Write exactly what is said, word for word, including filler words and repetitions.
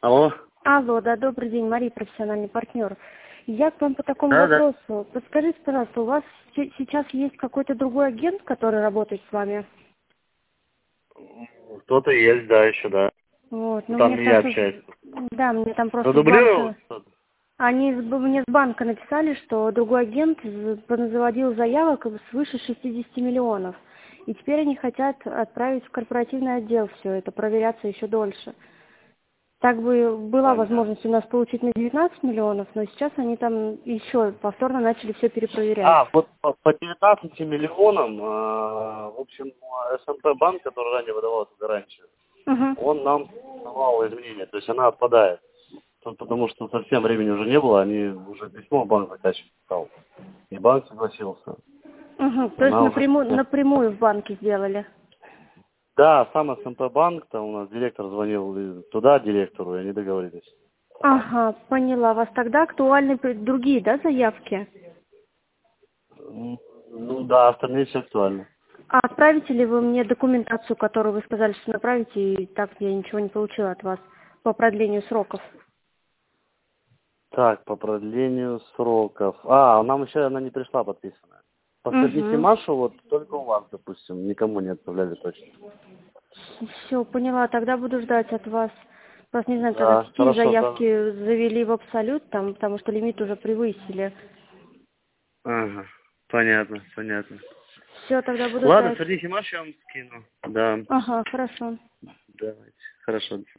Алло. Алло, да, добрый день, Мария, профессиональный партнер. Я к вам по такому Да, да. вопросу. Подскажите, пожалуйста, у вас се- сейчас есть какой-то другой агент, который работает с вами? Кто-то есть, да, еще, да. Вот, Ну, ну там мне не я просто, общаюсь. да, мне там просто с Задублировал банка, что-то? они с- мне с банка написали, что другой агент з- поназаводил заявок свыше шестидесяти миллионов. И теперь они хотят отправить в корпоративный отдел все это, проверяться еще дольше. Так бы была Понятно. возможность у нас получить на девятнадцать миллионов, но сейчас они там еще повторно начали все перепроверять. А, вот по, по девятнадцати миллионам, а, в общем, СМП банк, который ранее выдавался раньше, Угу. он нам давал изменения, то есть она отпадает. Тут потому что совсем времени уже не было, они уже письмо в банк закачивать стал. И банк согласился. Угу. То есть Она уже... напрямую, напрямую в банке сделали. Да, сам СМП банк, там у нас директор звонил и туда директору, и они договорились. Ага, поняла вас. Тогда актуальны п- другие, да, заявки? М, Ну да, остальные все актуальны. А отправите ли вы мне документацию, которую вы сказали, что направите, и так я ничего не получила от вас по продлению сроков? Так, по продлению сроков. А, нам еще она не пришла подписанная. Подтвердите Угу. Машу, вот только у вас, допустим, никому не отправляли точно. Все, поняла. Тогда буду ждать от вас. Просто не знаю, тогда Да, какие хорошо, да. заявки завели в абсолют, там, потому что лимит уже превысили. Ага, понятно, понятно. Все, тогда буду Ладно, ждать. твердите Машу, я вам скину. Да, Ага, хорошо. давайте. Хорошо.